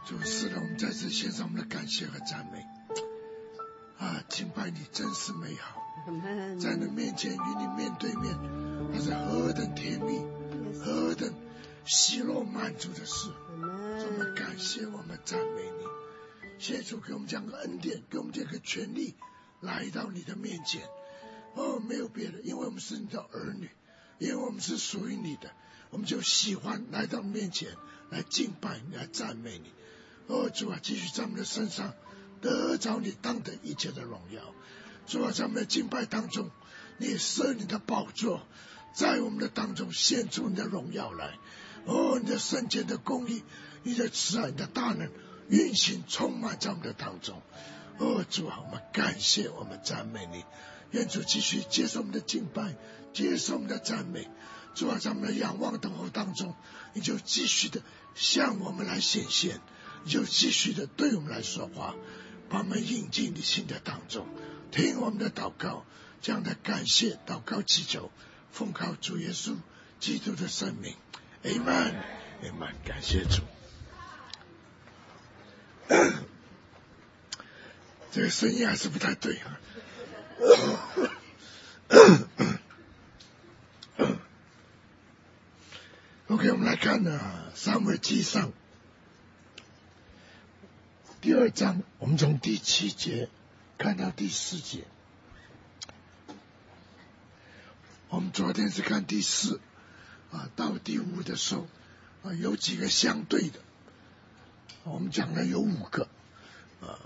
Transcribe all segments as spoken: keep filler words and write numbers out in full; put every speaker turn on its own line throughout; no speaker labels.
主是的，我们再次献上我们的感谢和赞美啊！敬拜你真是美好，在你面前与你面对面，那是何等甜蜜，何等喜乐满足的事。我们感谢，我们赞美你，谢主给我们这样的恩典，给我们这个权利来到你的面前。哦，没有别的，因为我们是你的儿女，因为我们是属于你的，我们就喜欢来到面前来敬拜你，来赞美你。哦，主啊，继续在我们的身上得着你当得一切的荣耀。主啊，在我们的敬拜当中，你设你的宝座，在我们的当中献出你的荣耀来。哦，你的圣洁的公义，你的慈爱，你的大能运行充满在我们的当中。哦，主啊，我们感谢，我们赞美你。愿主继续接受我们的敬拜，接受我们的赞美。主啊，在我们的仰望等候当中，你就继续的向我们来显现，你就继续的对我们来说话，把我们引进你心的当中，听我们的祷告，这样的感谢祷告祈求，奉靠主耶稣基督的圣名 Amen Amen。 感谢主。这个声音还是不太对啊。OK， 我们来看呢，撒母耳记上第二章，我们从第七节看到第四节。我们昨天是看第四啊，到第五的时候啊，有几个相对的，我们讲了有五个啊，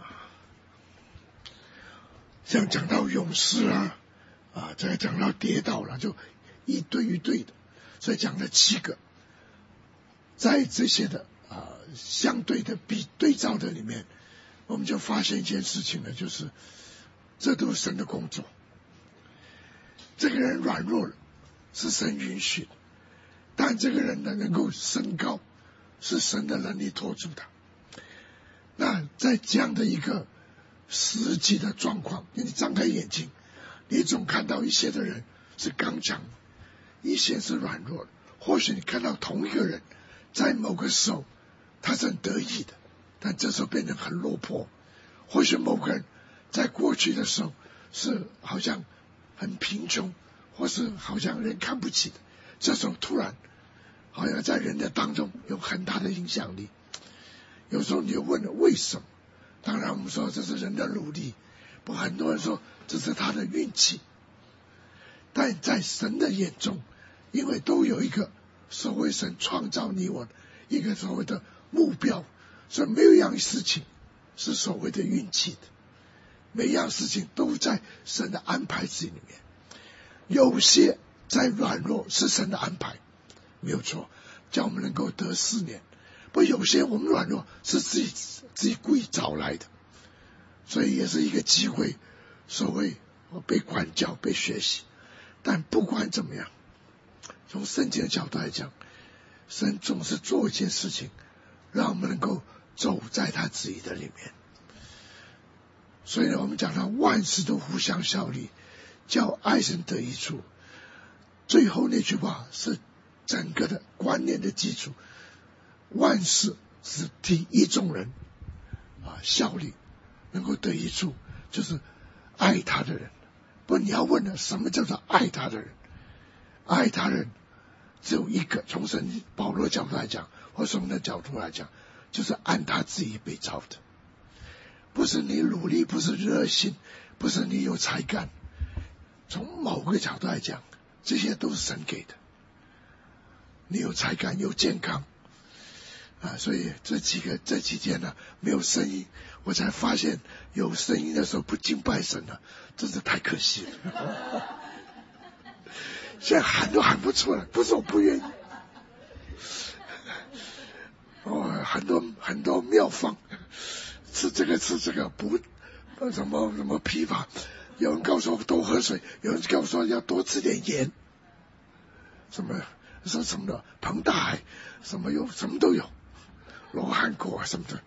像讲到勇士啊啊，再讲到跌倒了，就一对一对的，所以讲了七个。在这些的啊相对的比对照的里面，我们就发现一件事情呢，就是这都是神的工作。这个人软弱了，是神允许的，但这个人呢能够升高，是神的能力托住他。那在这样的一个实际的状况，你张开眼睛，你总看到一些的人是刚强，一些是软弱的。或许你看到同一个人，在某个时候他是很得意的，但这时候变得很落魄。或许某个人在过去的时候是好像很贫穷，或是好像人看不起的，这时候突然好像在人的当中有很大的影响力。有时候你就问了为什么？当然我们说这是人的努力，不，很多人说这是他的运气。但在神的眼中，因为都有一个所谓神创造你我一个所谓的目标，所以没有一样事情是所谓的运气的，每一样事情都在神的安排之里面。有些在软弱是神的安排，没有错，叫我们能够得四年。不，有些我们软弱是自己自己故意找来的，所以也是一个机会，所谓被管教被学习。但不管怎么样，从圣经的角度来讲，神总是做一件事情，让我们能够走在他旨意的里面。所以呢，我们讲到万事都互相效力，叫爱人得益处。最后那句话是整个的观念的基础，万事是替一众人啊效力，能够得益处，就是爱他的人。不，你要问了，什么叫做爱他的人？爱他的人只有一个，从神保罗角度来讲，或从我们的角度来讲，就是按他自己被造的。不是你努力，不是热心，不是你有才干，从某个角度来讲，这些都是神给的。你有才干，有健康啊，所以这几个这几天呢没有声音，我才发现有声音的时候不敬拜神了，真是太可惜了。现在喊都喊不出来，不是我不愿意。哦，很多很多妙方，吃这个吃这个，不什么什么批发，有人告诉我多喝水，有人告诉我要多吃点盐，什么说什么的彭大海，什么有什么都有，罗汉果什么的。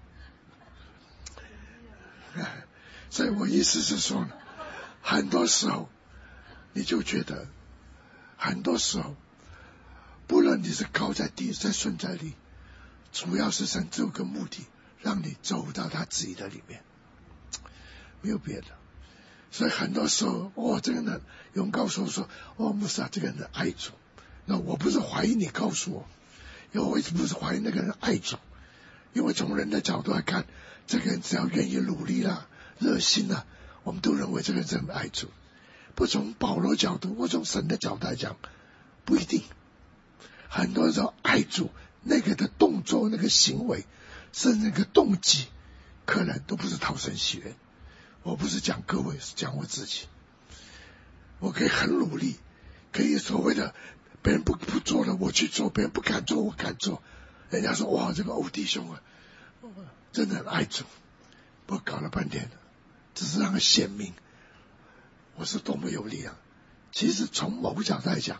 所以我意思是说呢，很多时候你就觉得，很多时候不论你是高在低，在顺在利，主要是神只有个目的， 让你走到他旨意的里面，没有别的。所以很多时候，哦，这个人有人告诉我说，哦，牧师啊，这个人爱主。那我不是怀疑你告诉我，因为我一直不是怀疑那个人爱主，因为从人的角度来看，这个人只要愿意努力啦、热心啦，我们都认为这个人真爱主。不从保罗角度，或从神的角度来讲，不一定。很多时候爱主那个的动作、那个行为，甚至那个动机，可能都不是讨神喜悦。我不是讲各位，是讲我自己。我可以很努力，可以所谓的别人不不做了，我去做；别人不敢做，我敢做。人家说哇，这个欧弟兄啊，真的很爱主。我搞了半天，只是让他显明我是多么有力量。其实从某个角度来讲，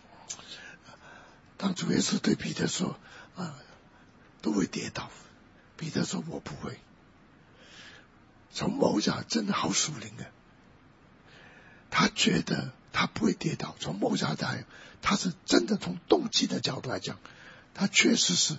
当主耶稣对彼得说啊，都会跌倒，彼得说我不会。从某个角度真的好属灵的，他觉得他不会跌倒。从某个角度来讲，他是真的从动机的角度来讲，他确实是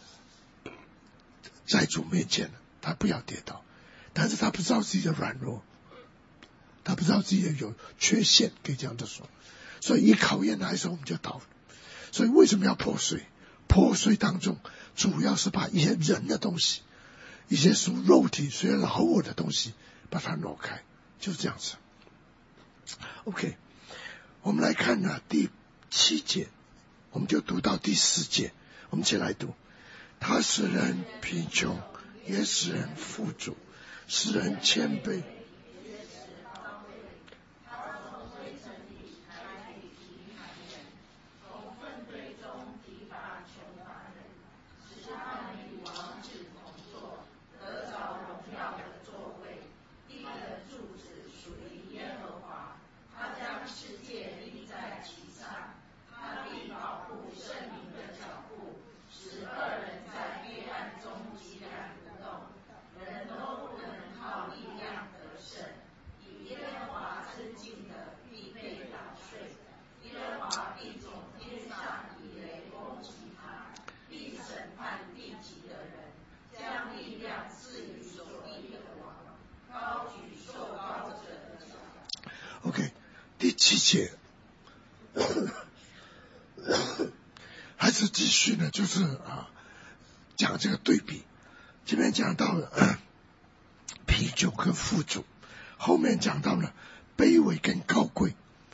在主面前他不要跌倒，但是他不知道自己的软弱，他不知道自己的有缺陷，可以这样的说。所以一考验来的时候我们就倒了。所以为什么要破碎？破碎当中主要是把一些人的东西，一些属肉体、属老我的东西把它挪开，就是这样子。OK， 我们来看呢、啊、第七节，我们就读到第四节，我们一起来读。他使人贫穷，也使人富足，使人谦卑。OK， 第七节还是继续呢，就是啊讲这个对比。这边讲到了贫穷跟富足，后面讲到了卑微跟高贵。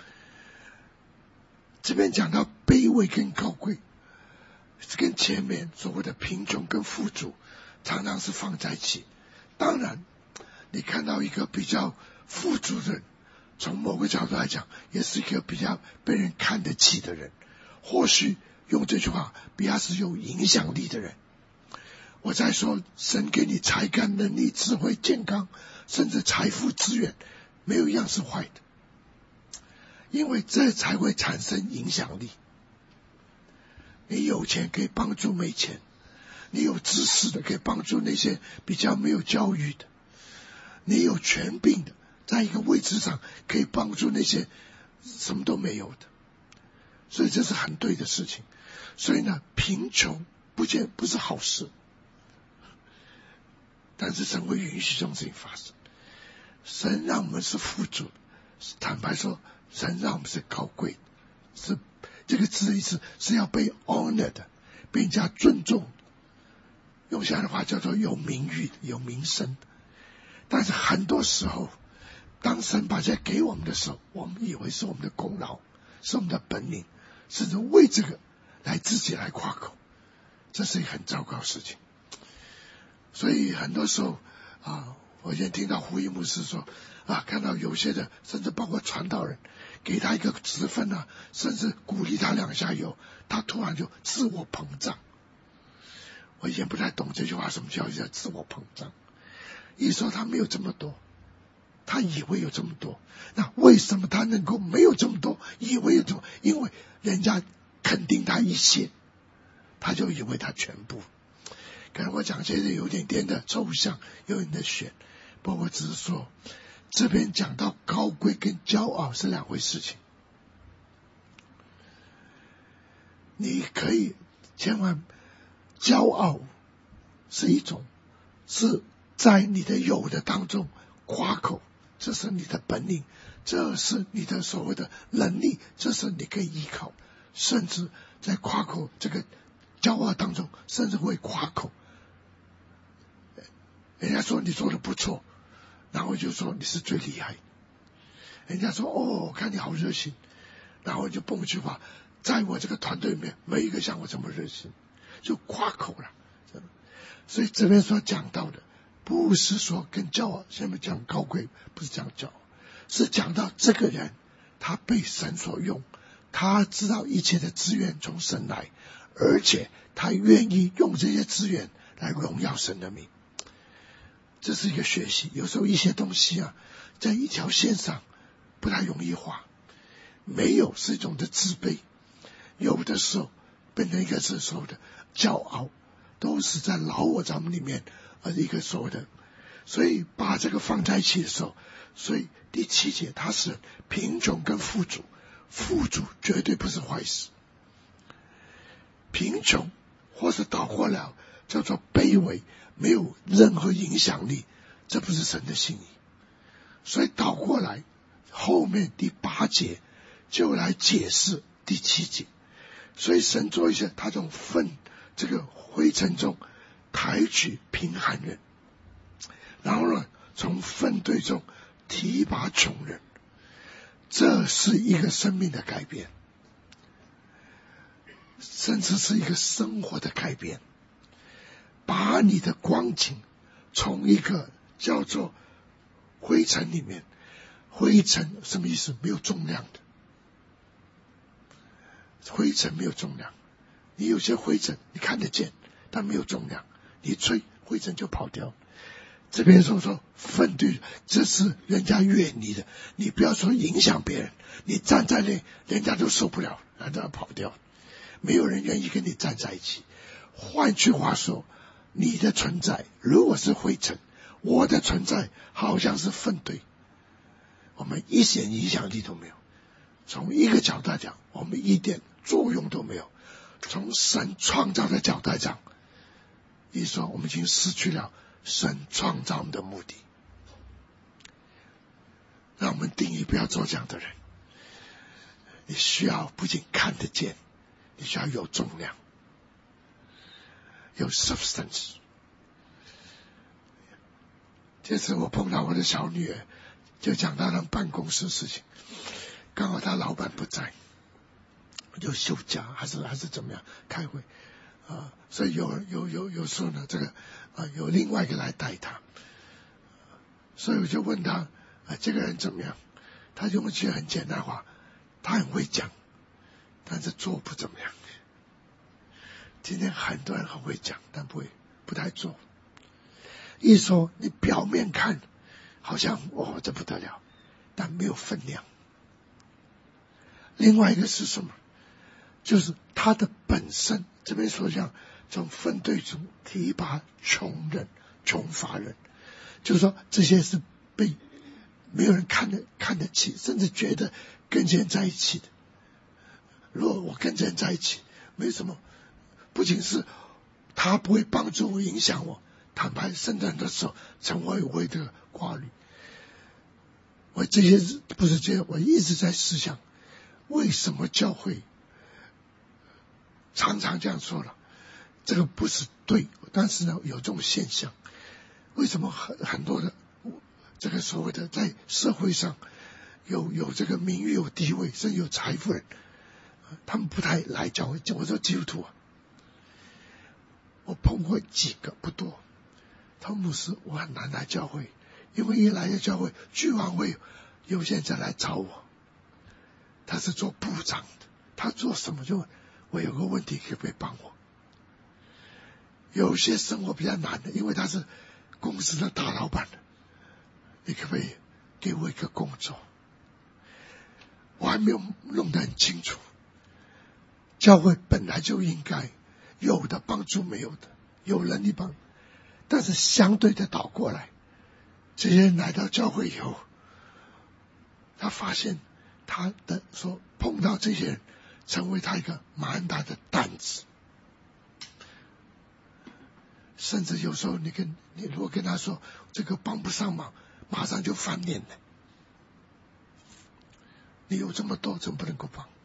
这边讲到卑微跟高贵，跟前面所谓的贫穷跟富足常常是放在一起。当然你看到一个比较富足的人，从某个角度来讲也是一个比较被人看得起的人，或许用这句话，比他是有影响力的人。我在说神给你才干、能力、智慧、健康，甚至财富资源，没有一样是坏的，因为这才会产生影响力。你有钱可以帮助没钱，你有知识的可以帮助那些比较没有教育的，你有权柄的在一个位置上可以帮助那些什么都没有的，所以这是很对的事情。所以呢，贫穷不见不是好事，但是神会允许这种事情发生。神让我们是富足，坦白说，神让我们是高贵，是这个字意思是要被 honor 的，被人家尊重。用现在的话叫做有名誉、有名声。但是很多时候，当神把这给我们的时候，我们以为是我们的功劳，是我们的本领，甚至为这个来自己来夸口，这是一个很糟糕的事情。所以很多时候啊，我以前听到胡一牧师说啊，看到有些的，甚至包括传道人，给他一个职分啊，甚至鼓励他两下以后，他突然就自我膨胀。我以前不太懂这句话，什么叫叫自我膨胀？意思说他没有这么多，他以为有这么多。那为什么他能够没有这么多，以为有这么？因为人家肯定他一些，他就以为他全部。可能我讲这些有点点的抽象，有点的玄，不过我只是说，这边讲到高贵跟骄傲是两回事情。你可以千万骄傲是一种， 是在你的有的当中夸口，这是你的本领，这是你的所谓的能力，这是你可以依靠，甚至在夸口这个骄傲当中，甚至会夸口。人家说你做的不错，然后就说你是最厉害。人家说哦，看你好热心，然后就蹦一句话，在我这个团队里面，没一个像我这么热心，就夸口了。所以这边所讲到的，不是说跟骄傲，下面讲高贵，不是讲骄傲，是讲到这个人他被神所用，他知道一切的资源从神来，而且他愿意用这些资源来荣耀神的名。这是一个学习，有时候一些东西啊，在一条线上不太容易画，没有是一种的自卑，有的时候变成一个是所谓的骄傲，都是在老我咱们里面呃一个所谓的，所以把这个放在一起的时候，所以第七节它是贫穷跟富足，富足绝对不是坏事，贫穷或是倒过来叫做卑微，没有任何影响力，这不是神的心意。所以倒过来后面第八节就来解释第七节，所以神做一些他从粪这个灰尘中抬举贫寒人，然后呢从粪堆中提拔穷人，这是一个生命的改变，甚至是一个生活的改变，把你的光景从一个叫做灰尘里面，灰尘什么意思？没有重量的，灰尘没有重量，你有些灰尘你看得见，但没有重量，你吹灰尘就跑掉。这边说说粪堆，这是人家怨你的，你不要说影响别人，你站在那人家都受不了，人家跑掉，没有人愿意跟你站在一起。换句话说，你的存在如果是灰尘，我的存在好像是粪堆，我们一点影响力都没有。从一个角度来讲，我们一点作用都没有。从神创造的角度来讲，一说我们已经失去了神创造我们的目的。让我们定义不要做这样的人。你需要不仅看得见，你需要有重量，有 substance。这次我碰到我的小女儿，就讲到他们办公室事情，刚好他老板不在，就休假还是还是怎么样开会啊，所以有有有有时候呢，这个啊有另外一个来带他，所以我就问他啊这个人怎么样？他用一句很简单的话，他很会讲，但是做不怎么样。今天很多人很会讲，但不会不太做。一说你表面看好像哦这不得了，但没有分量。另外一个是什么？就是他的本身，这边说讲从分队中提拔穷人、穷乏人，就是说这些是被没有人看得看得起，甚至觉得跟这人在一起的。如果我跟这人在一起，没什么，不仅是他不会帮助我、影响我，坦白甚至很多时候成为我的挂虑。我这些不是这样，我一直在思想，为什么教会常常这样说了，这个不是对，但是呢有这种现象。为什么很很多的这个所谓的在社会上有有这个名誉、有地位甚至有财富人，他们不太来教会？我说基督徒啊，我碰过几个不多，他们牧师我很难来教会，因为一来到教会聚完会有些人再来找我，他是做部长的，他做什么就问我有个问题可不可以帮我。有些生活比较难的，因为他是公司的大老板的，你可不可以给我一个工作？我还没有弄得很清楚。教会本来就应该有的帮助没有的，有能力帮，但是相对的倒过来，这些人来到教会以后，他发现他的说碰到这些人成为他一个蛮大的担子。 甚至有时候你跟你如果跟他说这个帮不上忙，马上就翻脸了。你有这么多，怎么不能够帮？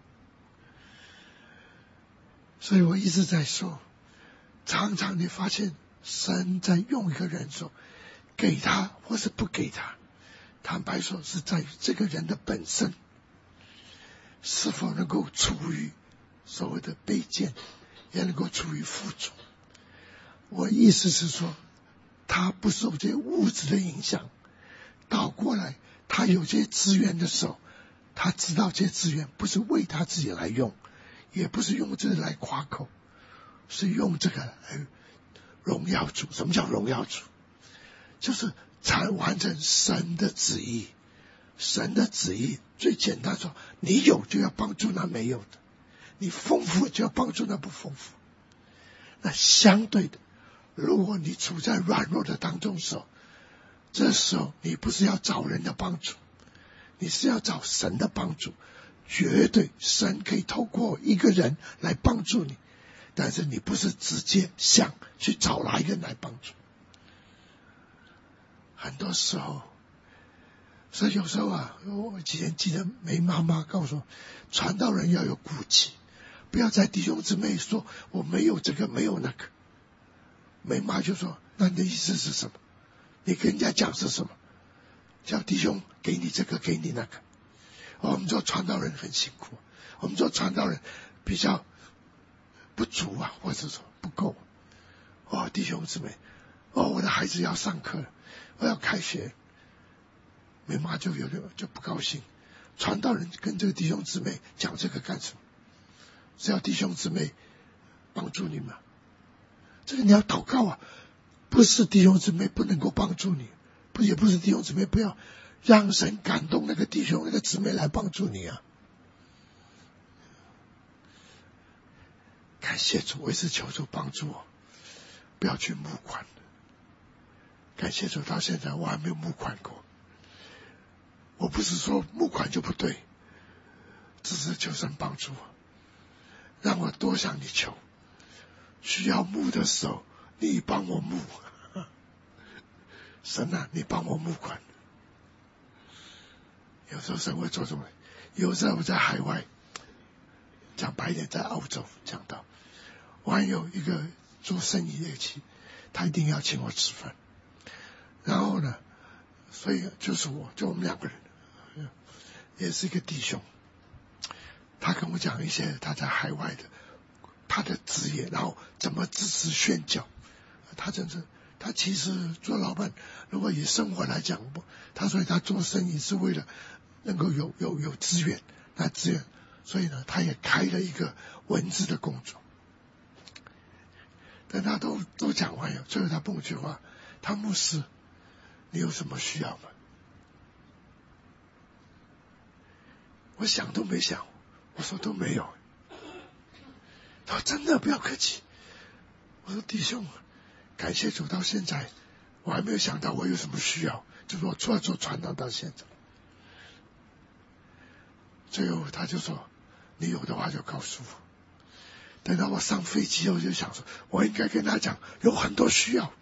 所以我一直在说，常常你发现神在用一个人说，给他或是不给他，坦白说是在于这个人的本身是否能够处于所谓的卑贱，也能够处于富足。我意思是说，他不受这些物质的影响，倒过来他有这些资源的时候，他知道这些资源不是为他自己来用，也不是用这个来夸口，是用这个来荣耀主。什么叫荣耀主？就是才完成神的旨意。神的旨意最简单说，你有就要帮助那没有的，你丰富就要帮助那不丰富。那相对的，如果你处在软弱的当中的时候，这时候你不是要找人的帮助，你是要找神的帮助。绝对神可以透过一个人来帮助你，但是你不是直接想去找哪一个人来帮助。很多时候，所以有时候啊，我以前记得梅妈妈告诉我，传道人要有骨气，不要在弟兄姊妹说我没有这个没有那个。梅妈就说，那你的意思是什么？你跟人家讲是什么？叫弟兄给你这个给你那个。我们做传道人很辛苦，我们做传道人比较不足啊，或者说不够。哦，弟兄姊妹，哦，我的孩子要上课了，我要开学，梅妈就有点就不高兴。传道人跟这个弟兄姊妹讲这个干什么？是要弟兄姊妹帮助你吗？这个你要祷告啊，不是弟兄姊妹不能够帮助你，不也不是弟兄姊妹不要让神感动那个弟兄那个姊妹来帮助你啊。感谢主，我一直求主帮助我，不要去募款。感谢主，到现在我还没有募款过。我不是说募款就不对，只是求神帮助我，让我多向你求。需要募的时候，你帮我募。神啊，你帮我募款。有时候神会做这么，有时候我在海外，讲白一点，在澳洲讲到，我还有一个做生意的妻，他一定要请我吃饭。然后呢，所以就是我，就我们两个人，也是一个弟兄。他跟我讲一些他在海外的他的职业，然后怎么支持宣教。他真是，他其实做老板，如果以生活来讲，他说他做生意是为了能够有有有资源，那资源，所以呢，他也开了一个文字的工作。但他都都讲完了，最后他问我一句话：他牧师，你有什么需要吗？我想都没想，我说都没有。他说真的，不要客气。我说弟兄，感谢主，到现在我还没有想到我有什么需要，就是我除了做传道到现在。最后他就说，你有的话就告诉我。等到我上飞机后，我就想说，我应该跟他讲有很多需要。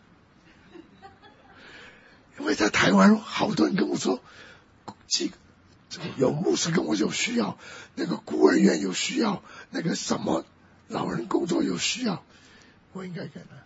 因为在台湾好多人跟我说，几个有牧师跟我有需要，那个孤儿院有需要，那个什么老人工作有需要，我应该跟他。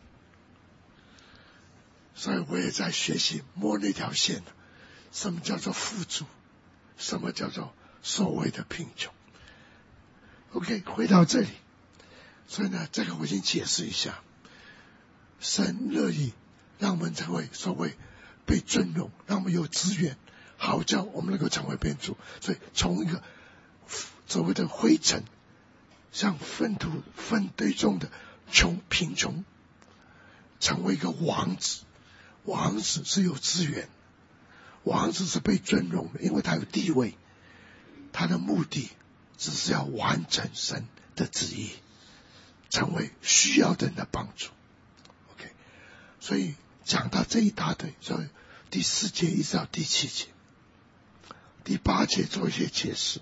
所以我也在学习摸那条线，什么叫做富足，什么叫做所谓的贫穷。OK， 回到这里，所以呢，这个我已经解释一下，神乐意让我们成为所谓被尊荣，让我们有资源，好叫我们能够成为编主。所以从一个所谓的灰尘，像粪土粪堆中的穷贫穷，成为一个王子。王子是有资源，王子是被尊荣的，因为他有地位，他的目的只是要完成神的旨意，成为需要的人的帮助。 OK， 所以讲到这一大堆，所以第四节一直到第七节，第八节做一些解释。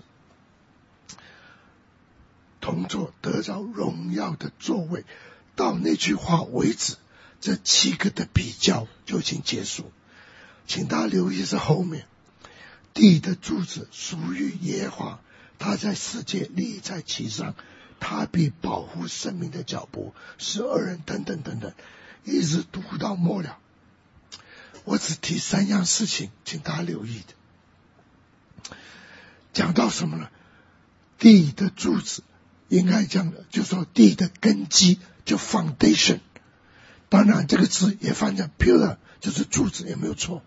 同作得着荣耀的座位，到那句话为止， 这七个的比较就已经结束。请大家留意是后面，地的柱子属于耶和华，他在世界立在其上，他必保护生命的脚步，使恶人等等等等，一直读到末了。我只提三样事情，请大家留意的。讲到什么呢？地的柱子，应该讲的就说地的根基，就 foundation。当然这个字也翻成 pillar， 就是柱子，也没有错。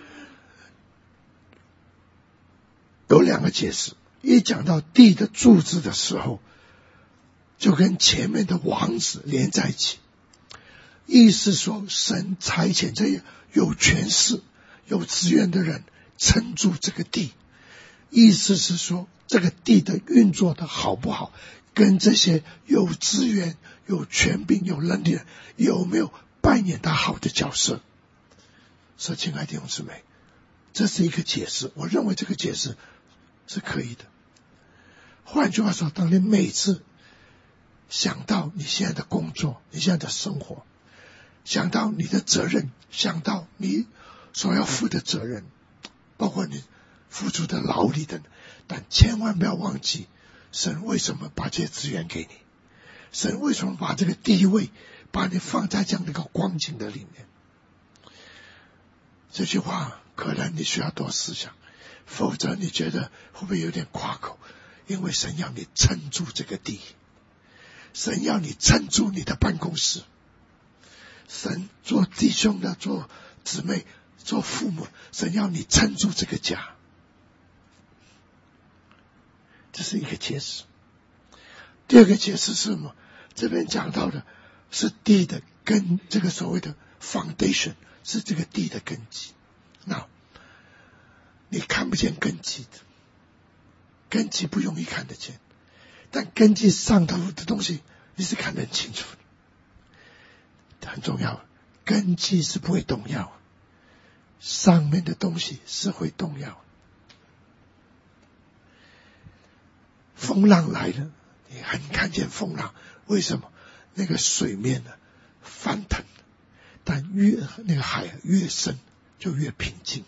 有两个解释，一讲到地的柱子的时候，就跟前面的王子连在一起，意思说神差遣这些有权势有资源的人撑住这个地，意思是说这个地的运作的好不好，跟这些有资源有权柄有能力的人有没有扮演他好的角色。所以亲爱的弟兄姊妹，这是一个解释，我认为这个解释是可以的。换句话说，当你每次想到你现在的工作，你现在的生活，想到你的责任，想到你所要负的责任，包括你付出的劳力等，但千万不要忘记神为什么把这些资源给你，神为什么把这个地位把你放在这样的一个光景的里面。这句话可能你需要多思想，否则你觉得会不会有点夸口？因为神要你撑住这个地，神要你撑住你的办公室，神做弟兄的做姊妹做父母，神要你撑住这个家。这是一个解释。第二个解释是什么？这边讲到的是地的根，这个所谓的 foundation 是这个地的根基。那你看不见根基的，根基不容易看得见，但根基上头的东西你是看得很清楚的，很重要。根基是不会动摇，上面的东西是会动摇。风浪来了，你很看见风浪，为什么？那个水面呢翻腾，但越那个海越深就越平静。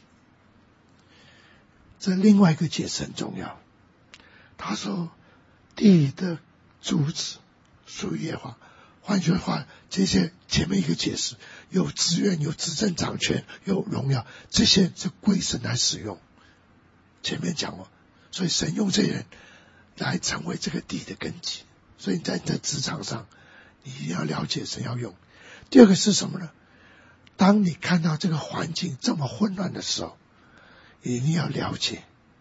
这另外一个解释很重要，他说地的柱子属于耶和华。换句话，这些前面一个解释，有资源有执政掌权有荣耀，这些是归神来使用。前面讲过，所以神用这些人来成为这个地的根基。所以在你的职场上你一定要了解神要用。第二个是什么呢？当你看到这个环境这么混乱的时候，一定要了解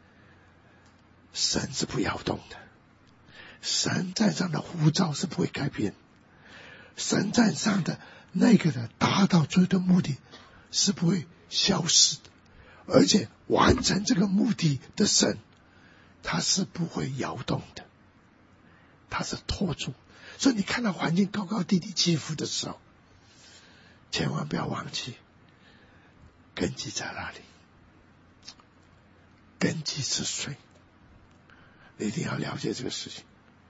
神是不摇动的，神在上的呼召是不会改变，神在上的那个的达到最后的目的是不会消失的，而且完成这个目的的神他是不会摇动的，他是托住。所以你看到环境高高低低起伏的时候，千万不要忘记根基在哪里，根基是谁，你一定要了解这个事情。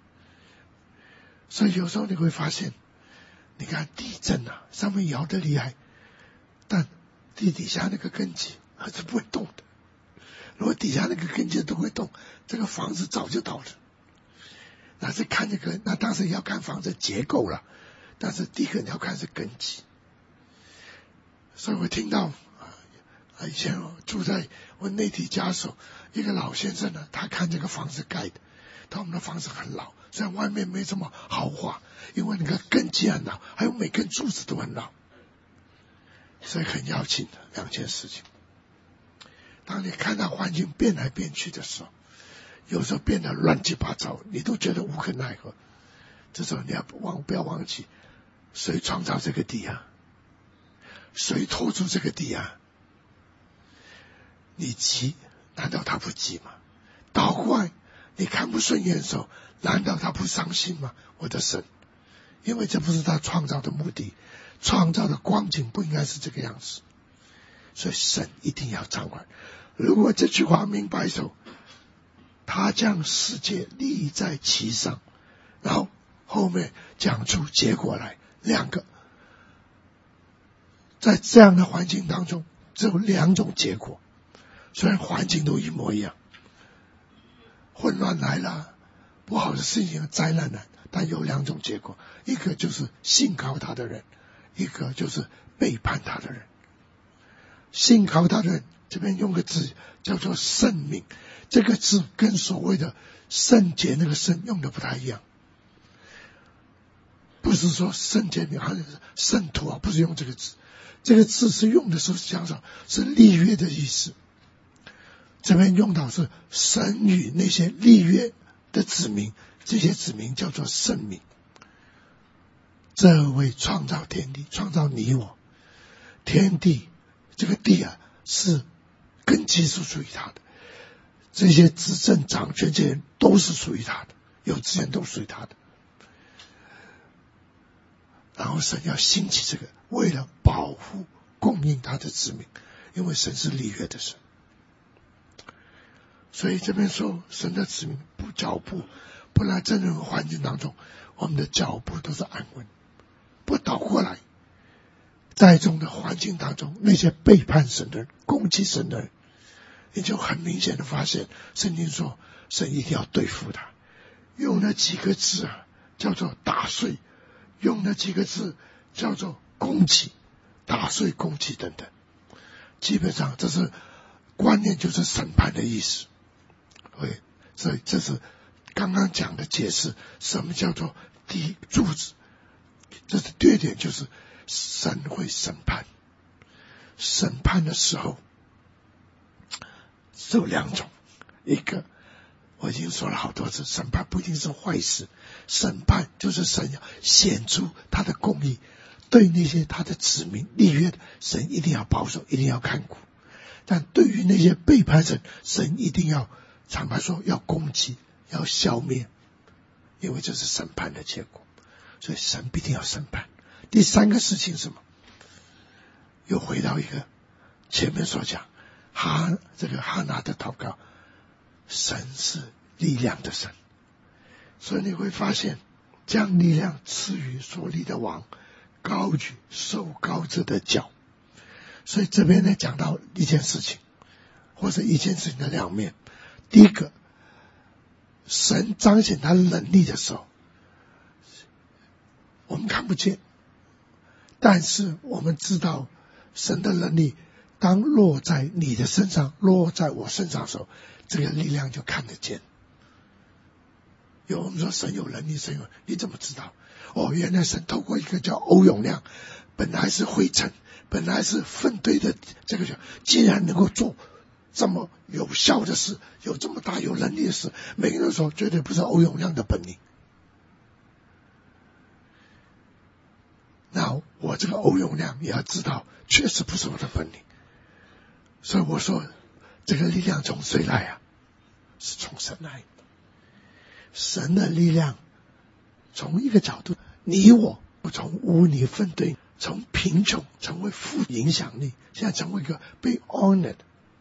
所以有时候你会发现，你看地震啊，上面摇得厉害，但地底下那个根基还是不会动的。如果底下那个根基都会动，这个房子早就倒了。那是看这个，那当然要看房子结构了，但是第一个你要看是根基。所以我听到啊，以前我住在我内地家的时候，一个老先生呢，他看这个房子盖的，他们的房子很老，虽然外面没什么豪华，因为那个根基很老，还有每根柱子都很老，所以很要紧的两件事情。当你看到环境变来变去的时候，有时候变得乱七八糟，你都觉得无可奈何，这时候你要忘不要忘记，谁创造这个地啊？谁托住这个地啊？你急，难道他不急吗？倒过来，你看不顺眼的时候，难道他不伤心吗？我的神，因为这不是他创造的目的，创造的光景不应该是这个样子，所以神一定要掌管。如果这句话明白的时候，他将世界立在其上，然后后面讲出结果来，两个在这样的环境当中，只有两种结果。虽然环境都一模一样，混乱来了，不好的事情、灾难来，但有两种结果：一个就是信靠他的人，一个就是背叛他的人。信靠他的人，这边用个字叫做圣名，这个字跟所谓的圣洁那个圣用的不太一样。不是说圣洁名，好像是圣徒啊，不是用这个字。这个字是用的时候讲说是立约的意思。这边用到是神与那些立约的子民，这些子民叫做圣民。这位创造天地，创造你我，天地这个地啊，是根基是属于他的，这些执政掌权这些人都是属于他的，有资源都属于他的。然后神要兴起这个，为了保护供应他的子民，因为神是立约的神。所以这边说神的子民不脚步不来在任何环境当中，我们的脚步都是安稳，不倒过来。在这种的环境当中，那些背叛神的人、攻击神的人，你就很明显的发现，圣经说神一定要对付他，用那几个字啊，叫做打碎，用那几个字叫做攻击，打碎、攻击等等。基本上这是观念，就是审判的意思。对，所以这是刚刚讲的解释，什么叫做第一柱子。这是第二点，就是神会审判。审判的时候只有两种，一个我已经说了好多次，审判不一定是坏事，审判就是神要显出他的公义，对那些他的子民立约的，神一定要保守，一定要看顾。但对于那些背叛神，神一定要坦白说要攻击，要消灭，因为这是审判的结果，所以神必定要审判。第三个事情是什么？又回到一个前面所讲哈这个哈拿的祷告，神是力量的神，所以你会发现将力量赐予所立的王，高举受膏者的脚。所以这边呢讲到一件事情，或者一件事情的两面。第一个，神彰显他能力的时候，我们看不见，但是我们知道神的能力当落在你的身上，落在我身上的时候，这个力量就看得见。有我们说神有能力，神有，你怎么知道？哦，原来神透过一个叫欧永亮，本来是灰尘，本来是粪堆的这个人，竟然能够做这么有效的事，有这么大有能力的事。每个人说绝对不是欧永亮的本领。那我这个欧永亮也要知道，确实不是我的本领。所以我说这个力量从谁来啊？是从神来的。神的力量从一个角度，你我从污泥粪堆，从贫穷成为富影响力，现在成为一个被 honored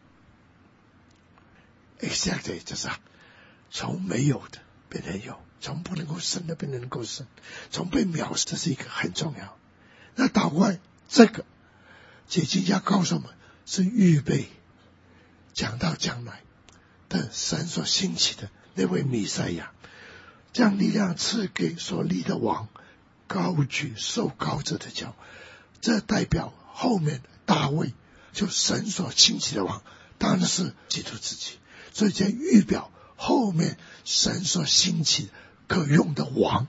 exactly， 就是从没有的变成有，从不能够生的变成能够生，从被藐视，这是一个很重要。那倒过来，这个解经家告诉我们是预备讲到将来的神所兴起的那位弥赛亚，将力量赐给所立的王，高举受膏者的脚。这代表后面大卫就神所兴起的王，当然是基督自己。所以这预表后面神所兴起可用的王，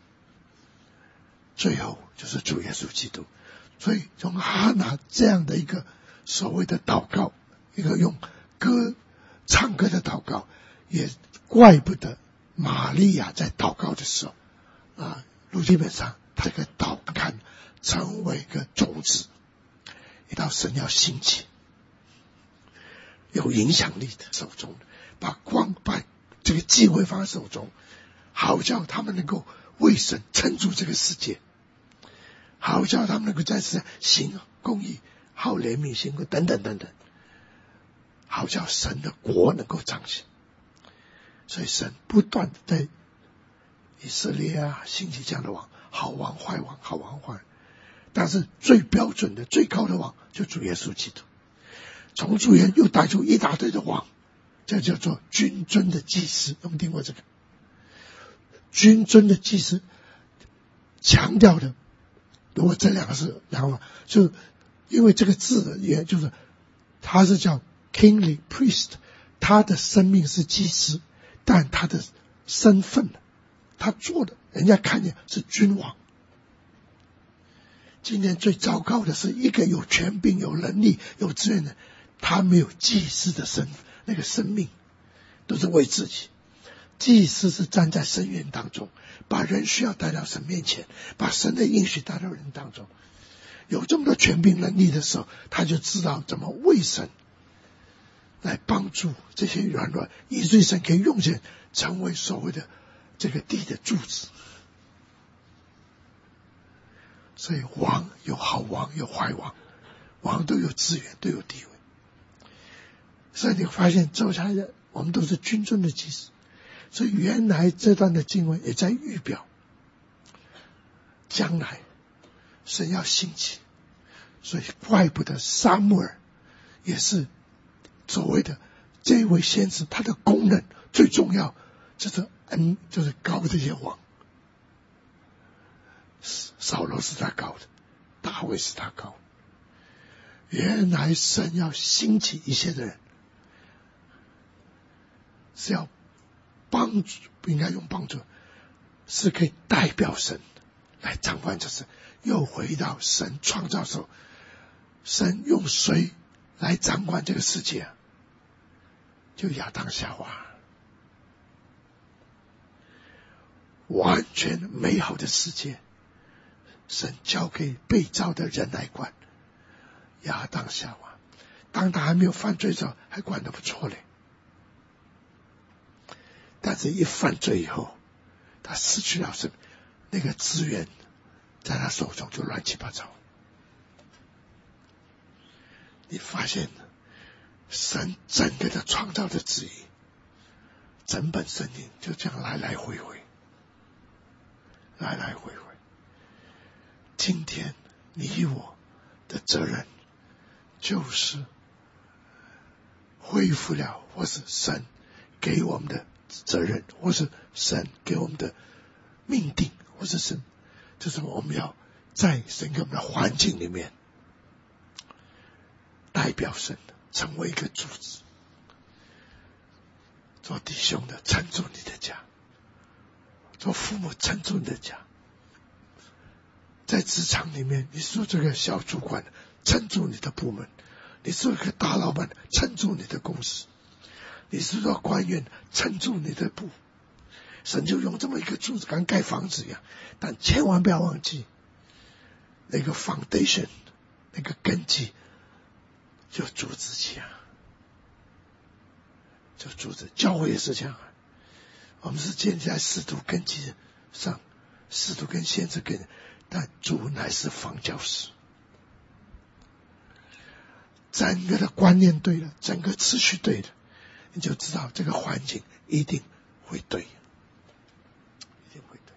最后就是主耶稣基督。所以从哈拿这样的一个所谓的祷告，一个用歌唱歌的祷告，也怪不得玛利亚在祷告的时候啊，路基本上他这个祷看成为一个种子，一到神要兴起有影响力的手中，把光把这个机会放在手中，好叫他们能够为神撑住这个世界，好叫他们能够在世上行公义、好怜悯、行公等等等等，好叫神的国能够彰显。所以神不断的在以色列啊兴起这样的王，好王坏王，好王坏， 但是最标准的最高的王就主耶稣基督。从主耶又带出一大堆的王，这叫做君尊的祭司。有没有听过这个？君尊的祭司强调的，如果这两个是两个，就因为这个字的原就是他是叫 kingly priest， 他的生命是祭司，但他的身份，他做的人家看见是君王。今天最糟糕的是一个有权柄、有能力、有资源的，他没有祭司的身那个生命，都是为自己。祭司是站在神院当中，把人需要带到神面前，把神的应许带到人当中。有这么多权柄能力的时候，他就知道怎么为神来帮助这些软弱，以至于神可以用钱成为所谓的这个地的柱子。所以王有好王有坏王，王都有资源都有地位。所以你发现走下来的我们都是君尊的祭司。所以原来这段的经文也在预表将来神要兴起，所以怪不得撒母耳也是所谓的这位先知，他的功能最重要就是恩，就是高这些王。扫罗是他高的，大卫是他高的。原来神要兴起一些的人，是要帮助，不应该用帮助，是可以代表神来掌管这事。又回到神创造的时候，神用谁来掌管这个世界？就亚当夏娃，完全美好的世界，神交给被造的人来管。亚当夏娃，当他还没有犯罪的时候，还管得不错嘞。但是一犯罪以后，他失去了什么？那个资源在他手中就乱七八糟。你发现神整个的创造的旨意，整本圣经就这样来来回回，来来回回。今天你我的责任就是恢复了，或是神给我们的责任，或是神给我们的命定，或是神，就是我们要在神给我们的环境里面代表神，成为一个柱子。做弟兄的撑住你的家，做父母撑住你的家，在职场里面，你是这个小主管，撑住你的部门；你是个大老板，撑住你的公司；你是个官员，撑住你的部。神就用这么一个柱子，跟盖房子一样。但千万不要忘记，那个 foundation， 那个根基，就主自己啊，就主子。教会也是这样啊，我们是建立在使徒根基上，使徒跟先知跟，但主乃是房教师。整个的观念对了，整个次序对了，你就知道这个环境一定会对，一定会对。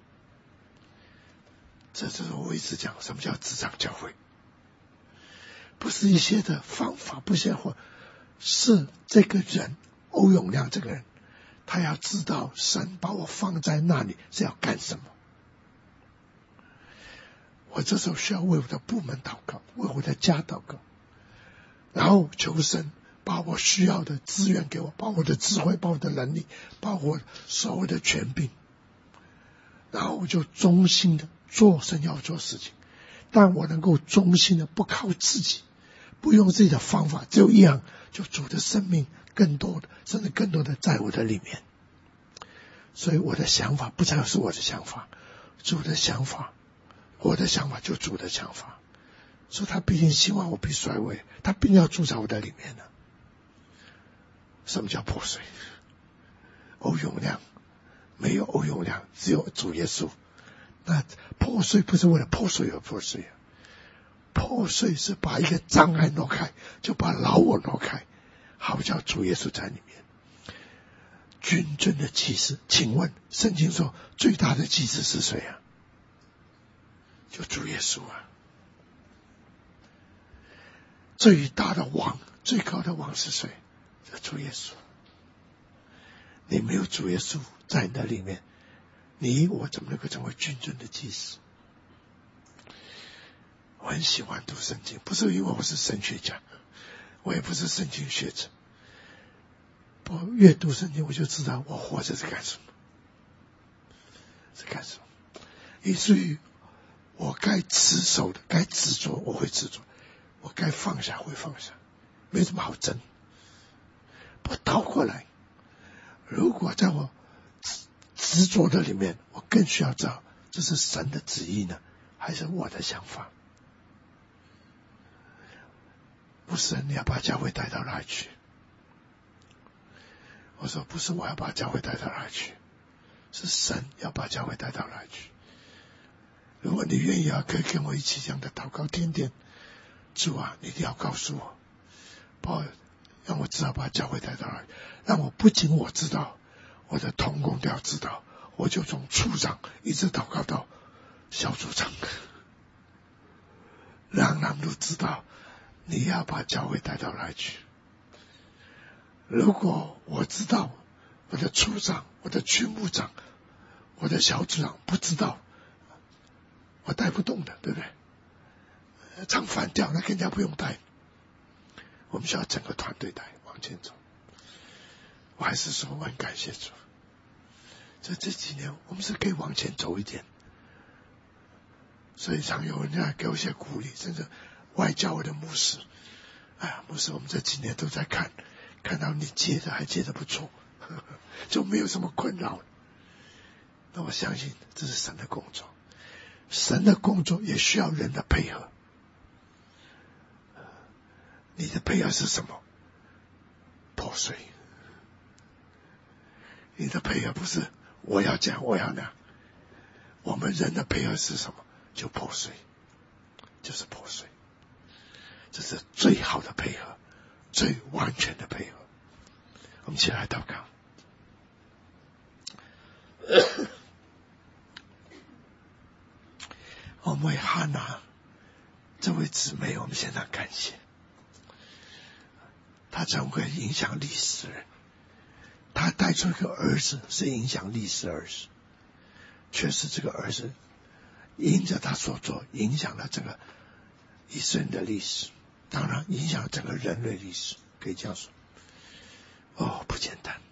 这就是我一直讲，什么叫职场教会？不是一些的方法，不是或是这个人欧永亮这个人，他要知道神把我放在那里是要干什么。我这时候需要为我的部门祷告，为我的家祷告，然后求神把我需要的资源给我，把我的智慧，把我的能力，把我所谓的权柄，然后我就忠心的做神要做事情。但我能够忠心的不靠自己，不用自己的方法，只有一样，就主的生命更多的，甚至更多的在我的里面。所以我的想法不再是我的想法，主的想法，我的想法就主的想法。所以他必定希望我被衰微，他必定要住在我的里面的。什么叫破碎？欧永亮没有欧永亮，只有主耶稣。那破碎不是为了破碎而破碎啊，破碎是把一个障碍挪开，就把老我挪开，好叫主耶稣在里面。君尊的祭司，请问圣经说最大的祭司是谁啊？就主耶稣啊。 最大的王，最高的王是谁？是主耶稣。你没有主耶稣在你的里面，你我怎么能够成为君尊的祭司？我很喜欢读圣经，不是因为我是神学家，我也不是圣经学者，我越读圣经我就知道我活着是干什么，是干什么，以至于我该持守的，该执着我会执着，我该放下会放下，没什么好争。不倒过来，如果在我执着的里面，我更需要知道这是神的旨意呢，还是我的想法？不是你要把教会带到哪里去？我说不是我要把教会带到哪里去，是神要把教会带到哪里去。如果你愿意啊，可以跟我一起这样的祷告，天天主啊，你一定要告诉我，把让我知道把教会带到哪里，让我不仅我知道，我的同工都要知道，我就从处长一直祷告到小组长，让他们都知道你要把教会带到哪里去。如果我知道，我的处长、我的区牧长、我的小组长不知道，我带不动的，对不对？唱反调那更加不用带。我们需要整个团队带往前走。我还是说我很感谢主，在这几年我们是可以往前走一点，所以常有人家给我一些鼓励，甚至外教会的牧师，哎呀，牧师，我们这几年都在看，看到你接的还接的不错，呵呵，就没有什么困扰了。那我相信这是神的工作，神的工作也需要人的配合。你的配合是什么？破碎。你的配合不是我要这样我要那样，我们人的配合是什么？就破碎，就是破碎。这是最好的配合，最完全的配合。我们起来祷告。我们为哈拿这位姊妹，我们献上感谢。她成为影响历史人，她带出一个儿子，是影响历史儿子，却是这个儿子因着他所做，影响了整个以色列的历史，当然影响整个人类历史，可以这样说。哦，不简单，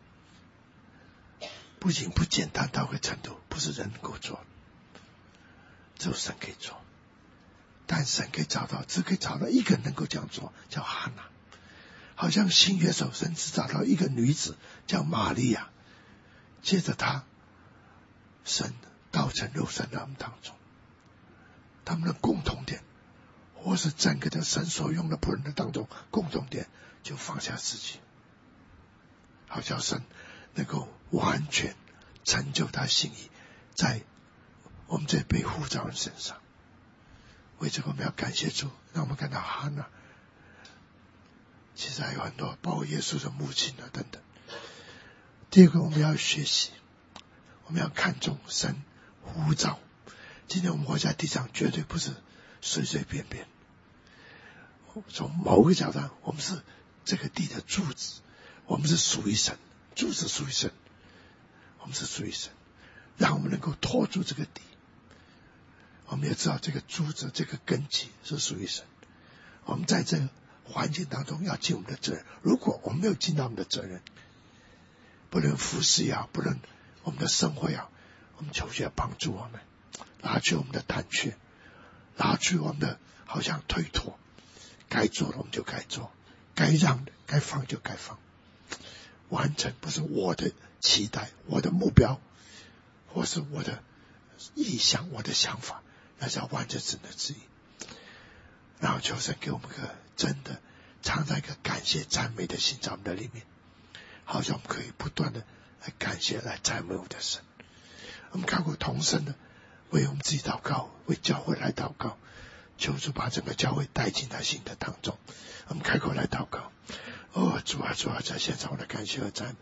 不仅不简单到个程度，不是人能够做，只有神可以做。但神可以找到，只可以找到一个能够这样做，叫哈拿。好像新约手神只找到一个女子叫玛利亚，接着她神道成肉身在我们当中，他们的共同点，或是整个的神所用的仆人的当中共同点，就放下自己，好叫神能够完全成就他心意在我们这被呼召人身上。为这个我们要感谢主，让我们看到哈拿，其实还有很多，包括耶稣的母亲啊等等。第二个，我们要学习，我们要看重神呼召。今天我们活在地上，绝对不是随随便便。从某个角度，我们是这个地的柱子，我们是属于神，柱子属于神，我们是属于神，让我们能够托住这个地。我们也知道这个柱子，这个根基是属于神。我们在这个环境当中要尽我们的责任。如果我们没有尽到我们的责任，不论服侍也好，不论我们的生活也好，我们求主要帮助我们，拿去我们的胆怯，拿去我们的好像推脱，该做的我们就该做，该让的该放就该放，完成不是我的期待，我的目标，或是我的意向，我的想法，那是要完成神的旨意。然后求神给我们个真的藏在一个感谢赞美的心在我们的里面，好像我们可以不断的来感谢来赞美我们的神。我们看过同声的为我们自己祷告，为教会来祷告，求主把整个教会带进他心的当中。我们开口来祷告。哦，主啊主啊，在现场我的感谢和赞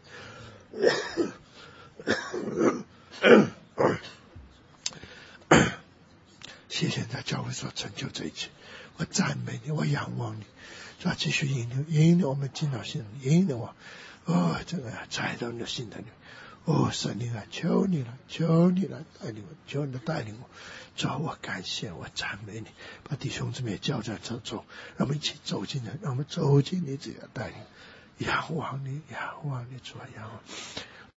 美，谢谢在教会所成就这一切。 我赞美你，我仰望你，主啊，继续引领引领我们进到心里，引领我哦，这个栽到你的心里。哦，神灵啊，求你了，求你了，带领我，求你的带领我，主啊，我感谢，我赞美你，把弟兄姊妹交在手中，让我们一起走进来，让我们走进你这样带领，仰望你，仰望你，主啊，仰望。